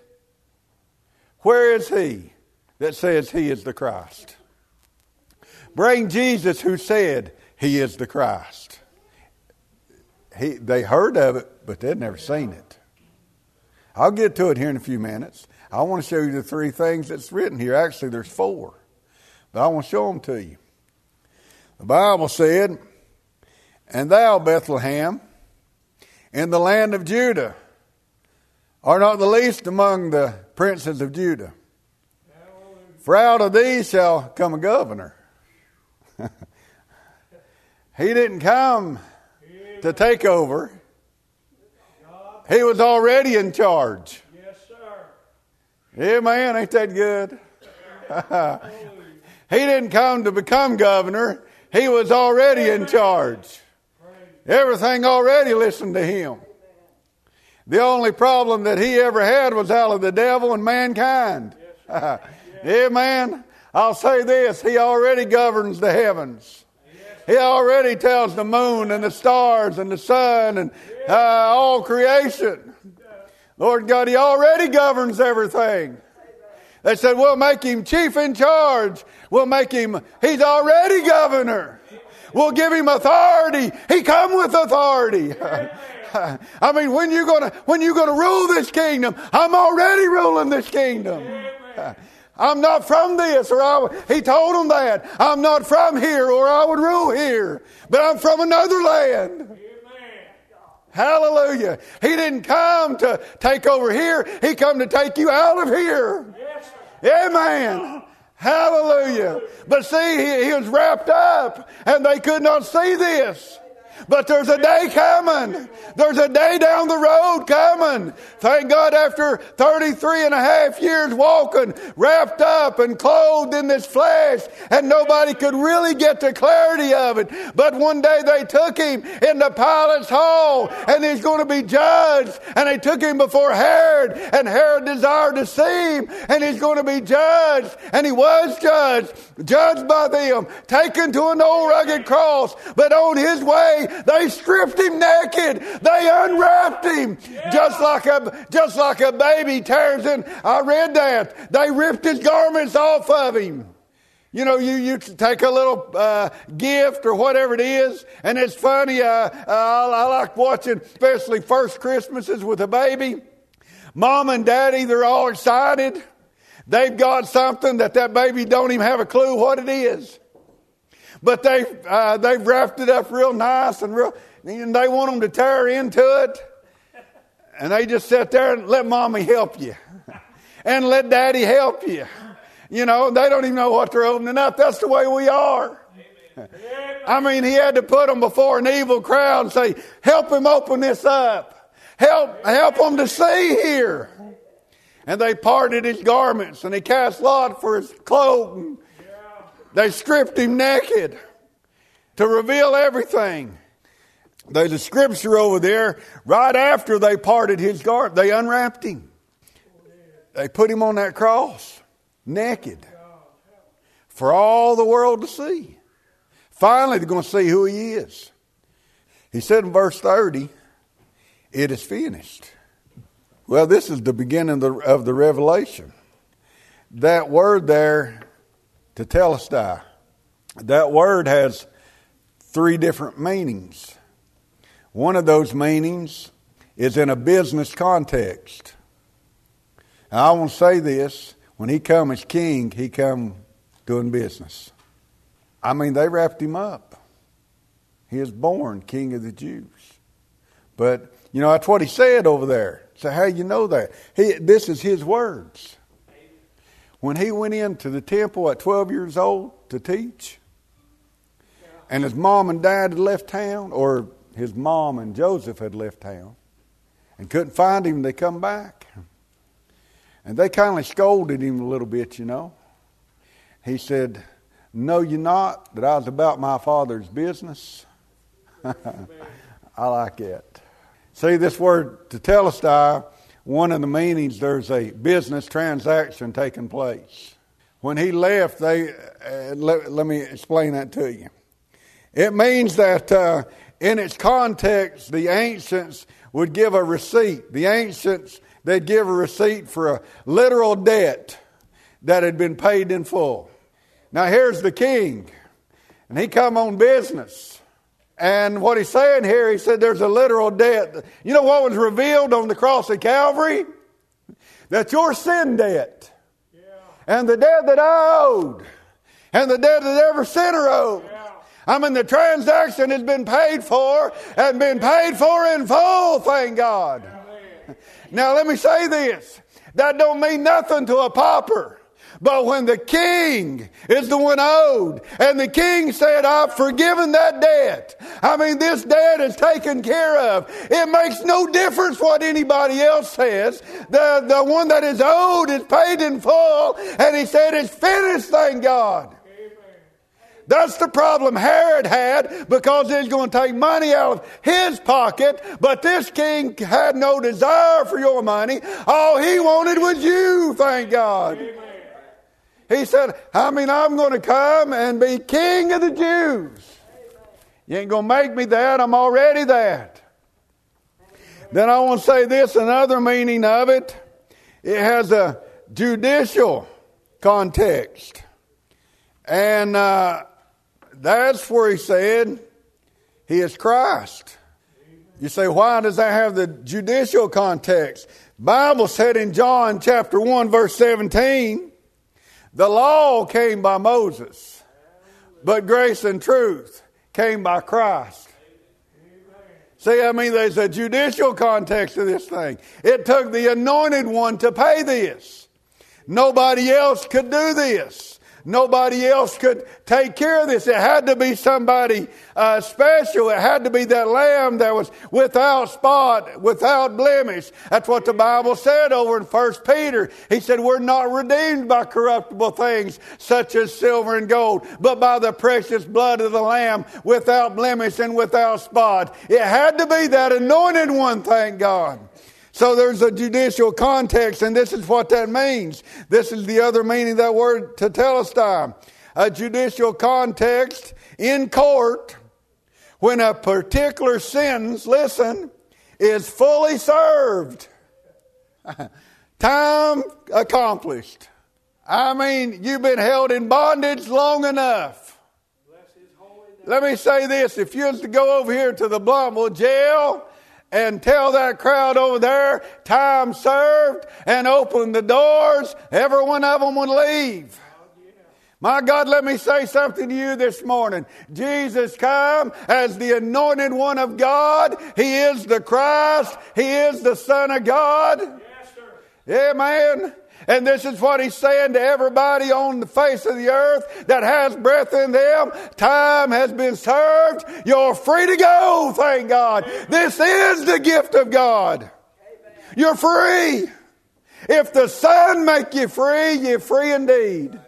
where is he that says he is the Christ? Bring Jesus who said he is the Christ. He, they heard of it, but they'd never seen it. I'll get to it here in a few minutes. I want to show you the three things that's written here. Actually, there's four, but I want to show them to you. The Bible said, "And thou, Bethlehem, in the land of Judah, are not the least among the princes of Judah. For out of thee shall come a governor." He didn't come to take over. He was already in charge. Yes, sir. Yeah, man, ain't that good? He didn't come to become governor. He was already in charge. Everything already listened to him. The only problem that he ever had was out of the devil and mankind. Yes, amen. I'll say this. He already governs the heavens. He already tells the moon and the stars and the sun and uh, all creation. Lord God, he already governs everything. They said, we'll make him chief in charge. We'll make him, he's already governor. We'll give him authority. He come with authority. I mean, when you gonna when you gonna rule this kingdom? I'm already ruling this kingdom. I'm not from this, or I would, he told them that. I'm not from here, or I would rule here. But I'm from another land. Amen. Hallelujah. He didn't come to take over here. He come to take you out of here. Yes. Amen. Hallelujah. But see, he, he was wrapped up and they could not see this. But there's a day coming. There's a day down the road coming. Thank God, after thirty-three and a half years walking, wrapped up and clothed in this flesh, and nobody could really get the clarity of it. But one day they took him into Pilate's hall, and he's going to be judged. And they took him before Herod, and Herod desired to see him, and he's going to be judged. And he was judged, judged by them, taken to an old rugged cross. But on his way, they stripped him naked. They unwrapped him, yeah. just like a just like a baby tears in. I read that they ripped his garments off of him. You know, you you take a little uh, gift or whatever it is, and it's funny. Uh, uh, I, I like watching, especially first Christmases with a baby. Mom and Daddy, they're all excited. They've got something that that baby don't even have a clue what it is. But they, uh, they've wrapped it up real nice and real, and they want them to tear into it. And they just sit there and let mommy help you. And let daddy help you. You know, they don't even know what they're opening up. That's the way we are. Amen. I mean, he had to put them before an evil crowd and say, help him open this up. Help, help them to see here. And they parted his garments, and they cast lot for his cloak. And they stripped him naked to reveal everything. There's a scripture over there, right after they parted his garment, they unwrapped him. They put him on that cross, naked, for all the world to see. Finally, they're going to see who he is. He said in verse thirty, it is finished. Well, this is the beginning of the, of the revelation. That word there, tetelestai, that word has three different meanings. One of those meanings is in a business context. Now, I want to say this, when he come as king, he come doing business. I mean, they wrapped him up. He is born King of the Jews. But, you know, that's what he said over there. So how you know that? He, this is his words. When he went into the temple at twelve years old to teach, and his mom and dad had left town, or his mom and Joseph had left town, and couldn't find him, they come back. And they kind of scolded him a little bit, you know. He said, know you not that I was about my Father's business? I like it. See, this word tetelestai, one of the meanings, there's a business transaction taking place. When he left, they uh, let, let me explain that to you. It means that uh, in its context, the ancients would give a receipt. The ancients, they'd give a receipt for a literal debt that had been paid in full. Now here's the king, and he come on business. And what he's saying here, he said there's a literal debt. You know what was revealed on the cross of Calvary? That your sin debt, yeah, and the debt that I owed, and the debt that every sinner owed. Yeah. I mean, the transaction has been paid for and been paid for in full, thank God. Yeah. Now let me say this. That don't mean nothing to a pauper. But when the king is the one owed, and the king said, I've forgiven that debt. I mean, this debt is taken care of. It makes no difference what anybody else says. The, the one that is owed is paid in full, and he said, it's finished, thank God. Amen. That's the problem Herod had, because he's going to take money out of his pocket, but this king had no desire for your money. All he wanted was you, thank God. Amen. He said, I mean, I'm going to come and be king of the Jews. You ain't going to make me that. I'm already that. Then I want to say this, another meaning of it. It has a judicial context. And uh, that's where he said he is Christ. You say, why does that have the judicial context? The Bible said in John chapter one, verse seventeen, the law came by Moses, but grace and truth came by Christ. See, I mean, there's a judicial context to this thing. It took the anointed one to pay this. Nobody else could do this. Nobody else could take care of this. It had to be somebody uh, special. It had to be that lamb that was without spot, without blemish. That's what the Bible said over in First Peter. He said, we're not redeemed by corruptible things such as silver and gold, but by the precious blood of the Lamb, without blemish and without spot. It had to be that anointed one, thank God. So there's a judicial context, and this is what that means. This is the other meaning of that word, tetelestai. A judicial context in court when a particular sentence, listen, is fully served. Time accomplished. I mean, you've been held in bondage long enough. Let me say this. If you was to go over here to the Blumpville jail and tell that crowd over there, time served, and open the doors, every one of them would leave. My God, let me say something to you this morning. Jesus come as the anointed one of God. He is the Christ. He is the Son of God. Yes, sir. Amen. And this is what he's saying to everybody on the face of the earth that has breath in them. Time has been served. You're free to go, thank God. This is the gift of God. You're free. If the Son make you free, you're free indeed.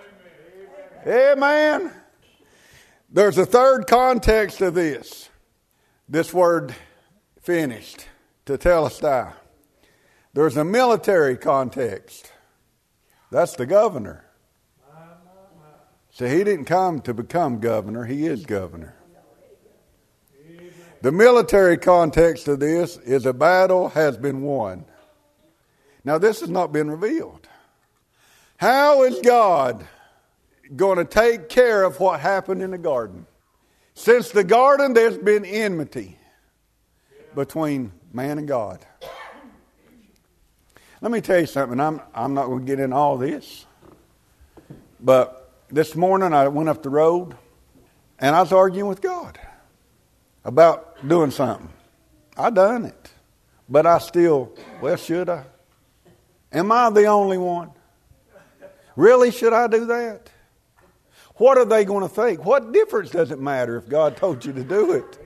Amen. There's a third context of this. This word finished, tetelestai. There's a military context. That's the governor. So he didn't come to become governor. He is governor. The military context of this is a battle has been won. Now this has not been revealed. How is God going to take care of what happened in the garden? Since the garden, there's been enmity between man and God. Let me tell you something. I'm I'm not going to get into all this. But this morning I went up the road and I was arguing with God about doing something. I done it. But I still, well, should I? Am I the only one? Really, should I do that? What are they going to think? What difference does it matter if God told you to do it?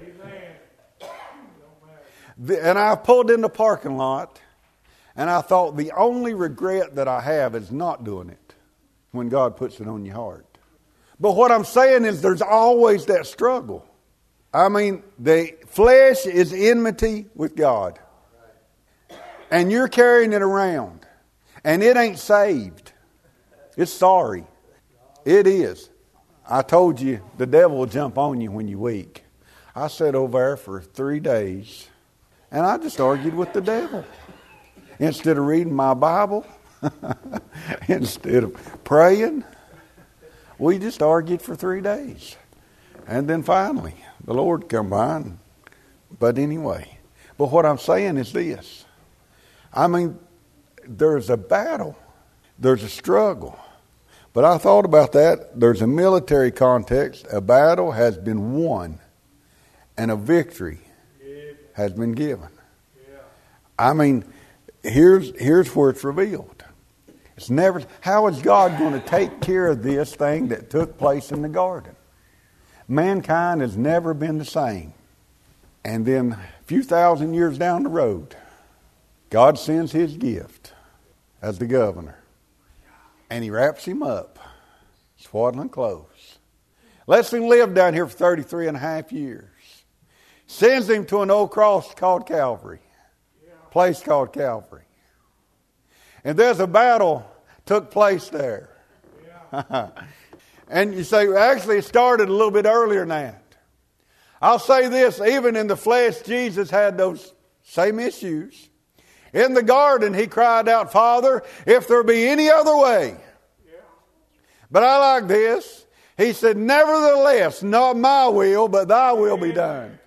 The, and I pulled in the parking lot, and I thought the only regret that I have is not doing it when God puts it on your heart. But what I'm saying is there's always that struggle. I mean, the flesh is enmity with God. And you're carrying it around. And it ain't saved. It's sorry. It is. I told you the devil will jump on you when you're weak. I sat over there for three days and I just argued with the devil. Instead of reading my Bible, instead of praying, we just argued for three days. And then finally, the Lord come by. And, but anyway, but what I'm saying is this. I mean, there's a battle. There's a struggle. But I thought about that. There's a military context. A battle has been won. And a victory has been given. I mean, here's here's where it's revealed. It's never. How is God going to take care of this thing that took place in the garden? Mankind has never been the same. And then a few thousand years down the road, God sends His gift as the governor. And He wraps him up, swaddling clothes. Lets him live down here for thirty-three and a half years. Sends him to an old cross called Calvary. Place called Calvary. And there's a battle took place there. And you say, actually it started a little bit earlier than that. I'll say this, even in the flesh, Jesus had those same issues. In the garden, He cried out, Father, if there be any other way. But I like this. He said, nevertheless, not my will, but thy will be done.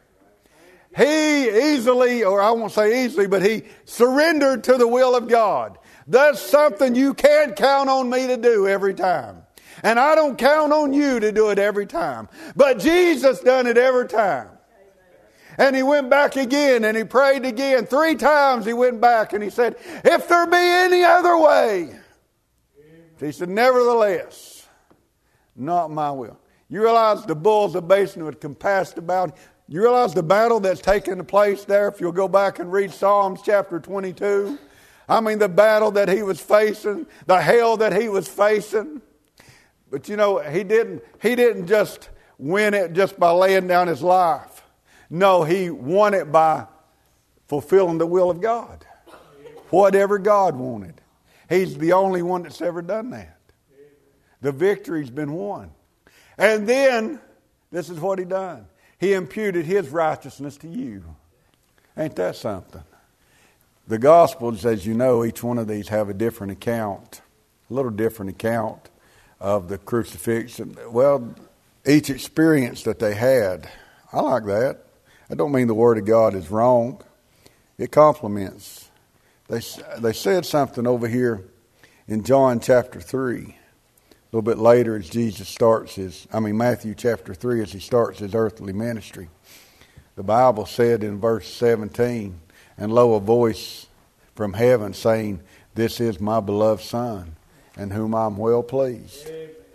He easily, or I won't say easily, but he surrendered to the will of God. That's something you can't count on me to do every time. And I don't count on you to do it every time. But Jesus done it every time. And He went back again and He prayed again. Three times He went back and He said, if there be any other way. He said, nevertheless, not my will. You realize the bulls of Bashan was compassed about. You realize the battle that's taken place there. If you'll go back and read Psalms chapter twenty-two. I mean the battle that he was facing. The hell that he was facing. But you know, he didn't, he didn't just win it just by laying down his life. No, he won it by fulfilling the will of God. Whatever God wanted. He's the only one that's ever done that. The victory's been won. And then, this is what He done. He imputed His righteousness to you. Ain't that something? The Gospels, as you know, each one of these have a different account. A little different account of the crucifixion. Well, each experience that they had. I like that. I don't mean the Word of God is wrong. It complements. They they said something over here in John chapter three. A little bit later as Jesus starts his, I mean Matthew chapter three as He starts His earthly ministry. The Bible said in verse seventeen, and lo, a voice from heaven saying, this is my beloved Son, in whom I'm well pleased.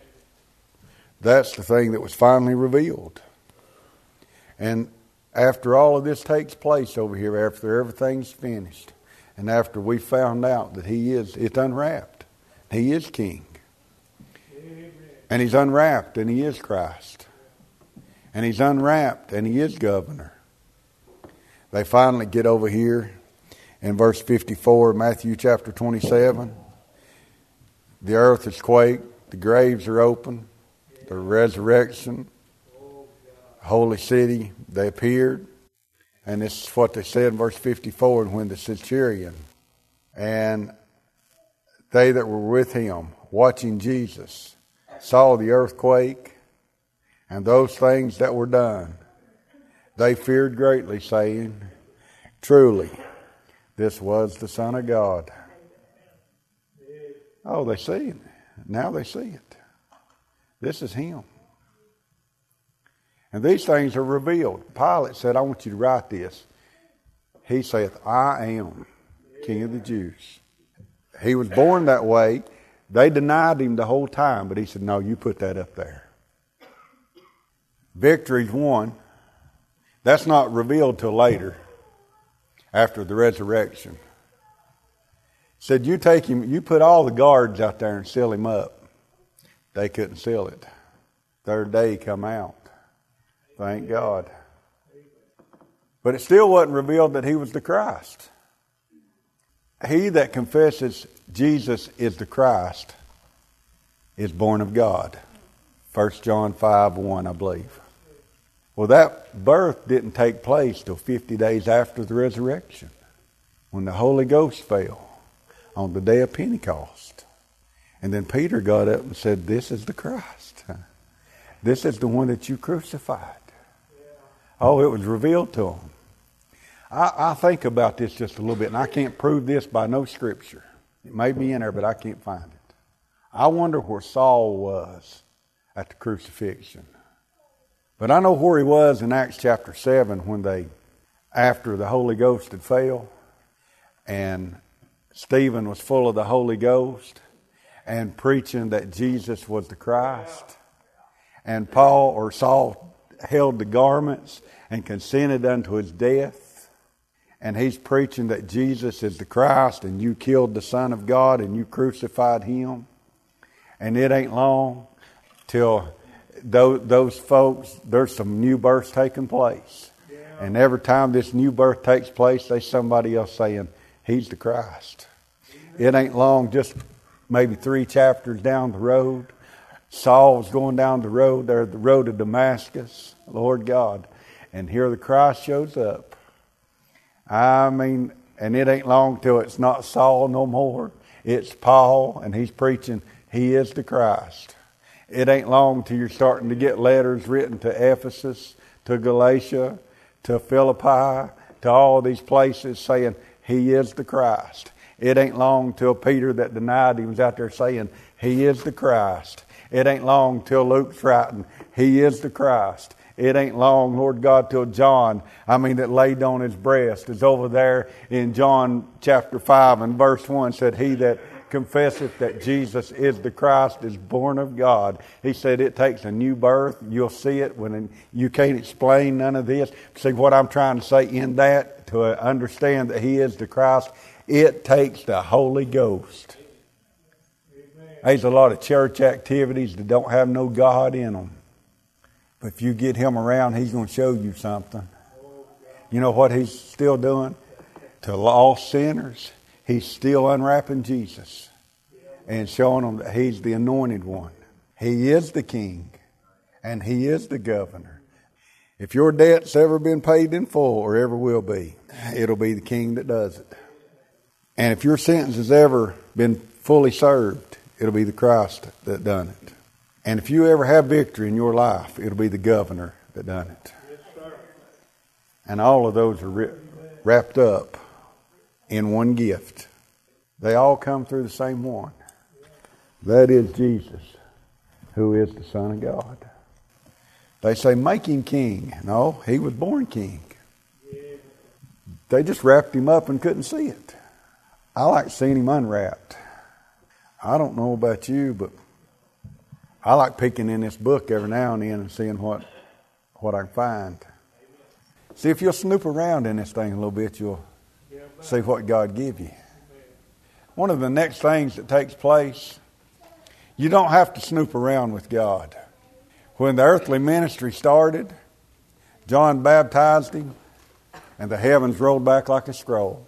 That's the thing that was finally revealed. And after all of this takes place over here, after everything's finished, And after we found out that he is, it's unwrapped. He is king. And he's unwrapped and he is Christ. And he's unwrapped and he is governor. They finally get over here in verse fifty-four, Matthew chapter twenty-seven. The earth is quaked, the graves are open, the resurrection, holy city, they appeared. And this is what they said in verse fifty-four, and when the centurion and they that were with him, watching Jesus, saw the earthquake and those things that were done, they feared greatly, saying, truly, this was the Son of God. Oh, they see it. Now they see it. This is him. And these things are revealed. Pilate said, I want you to write this. He saith, I am King of the Jews. He was born that way. They denied him the whole time, but he said, no, you put that up there. Victory's won. That's not revealed till later, after the resurrection. Said, you take him, you put all the guards out there and seal him up. They couldn't seal it. Third day he come out. Thank God. But it still wasn't revealed that he was the Christ. He that confesses Jesus is the Christ is born of God. First John five one, I believe. Well, that birth didn't take place till fifty days after the resurrection, when the Holy Ghost fell on the day of Pentecost. And then Peter got up and said, this is the Christ. This is the one that you crucified. Oh, it was revealed to him. I, I think about this just a little bit, and I can't prove this by no scripture. It may be in there, but I can't find it. I wonder where Saul was at the crucifixion. But I know where he was in Acts chapter seven when they, after the Holy Ghost had failed, and Stephen was full of the Holy Ghost and preaching that Jesus was the Christ. And Paul or Saul held the garments and consented unto his death. And he's preaching that Jesus is the Christ and you killed the Son of God and you crucified him. And it ain't long till those, those folks, there's some new births taking place. Yeah. And every time this new birth takes place, there's somebody else saying, he's the Christ. It ain't long, just maybe three chapters down the road. Saul was going down the road there, the road to Damascus, Lord God. And here the Christ shows up. I mean, and it ain't long till it's not Saul no more. It's Paul, and he's preaching, he is the Christ. It ain't long till you're starting to get letters written to Ephesus, to Galatia, to Philippi, to all these places saying, he is the Christ. It ain't long till Peter that denied him was out there saying, he is the Christ. It ain't long till Luke's writing, he is the Christ. It ain't long, Lord God, till John, I mean, that laid on his breast, is over there in John chapter five and verse one, said, he that confesseth that Jesus is the Christ is born of God. He said it takes a new birth. You'll see it when you can't explain none of this. See what I'm trying to say in that, to understand that he is the Christ, it takes the Holy Ghost. There's a lot of church activities that don't have no God in them. But if you get him around, he's going to show you something. You know what he's still doing? To lost sinners, he's still unwrapping Jesus and showing them that he's the anointed one. He is the king and he is the governor. If your debt's ever been paid in full or ever will be, it'll be the king that does it. And if your sentence has ever been fully served, it'll be the Christ that done it. And if you ever have victory in your life, it'll be the governor that done it. Yes, sir. And all of those are wrapped up in one gift. They all come through the same one. That is Jesus, who is the Son of God. They say, make him king. No, he was born king. They just wrapped him up and couldn't see it. I like seeing him unwrapped. I don't know about you, but I like peeking in this book every now and then and seeing what, what I can find. See, if you'll snoop around in this thing a little bit, you'll See what God give you. One of the next things that takes place, you don't have to snoop around with God. When the earthly ministry started, John baptized him, and the heavens rolled back like a scroll.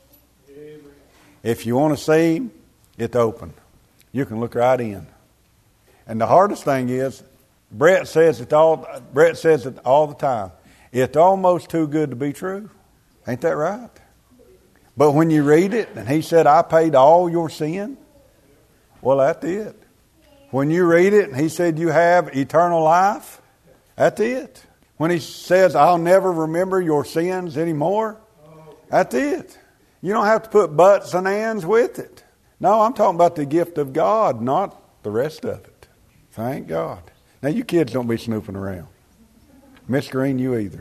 If you want to see him, it's open. You can look right in. And the hardest thing is, Brett says it all. Brett says it all the time. It's almost too good to be true. Ain't that right? But when you read it, and he said, I paid all your sin, well, that's it. When you read it, and he said you have eternal life, that's it. When he says, I'll never remember your sins anymore, that's it. You don't have to put buts and ands with it. No, I'm talking about the gift of God, not the rest of it. Thank God. Now, you kids don't be snooping around. Miss Green, you either.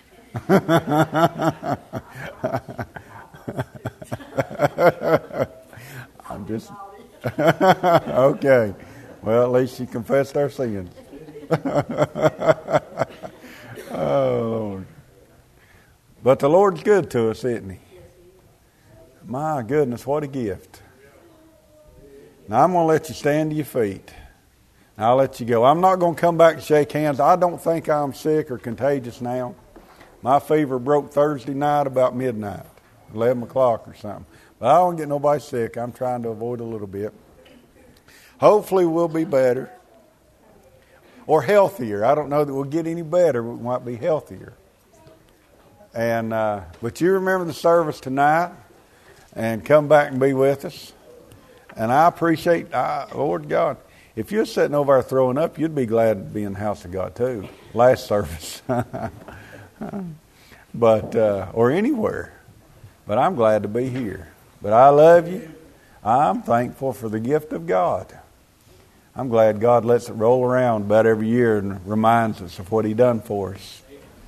I'm just... Okay. Well, at least you confessed our sins. Oh, Lord. But the Lord's good to us, isn't he? My goodness, what a gift. Now, I'm going to let you stand to your feet. I'll let you go. I'm not going to come back and shake hands. I don't think I'm sick or contagious now. My fever broke Thursday night about midnight, eleven o'clock or something. But I don't get nobody sick. I'm trying to avoid a little bit. Hopefully we'll be better or healthier. I don't know that we'll get any better, but we might be healthier. And uh, but you remember the service tonight and come back and be with us. And I appreciate, uh, Lord God, if you're sitting over there throwing up, you'd be glad to be in the house of God too. Last service. But, uh, or anywhere. But I'm glad to be here. But I love you. I'm thankful for the gift of God. I'm glad God lets it roll around about every year and reminds us of what he done for us.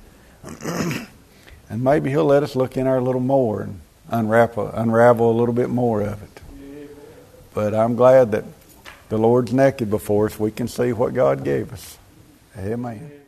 And maybe he'll let us look in there a little more and unravel, unravel a little bit more of it. But I'm glad that the Lord's naked before us. We can see what God gave us. Amen.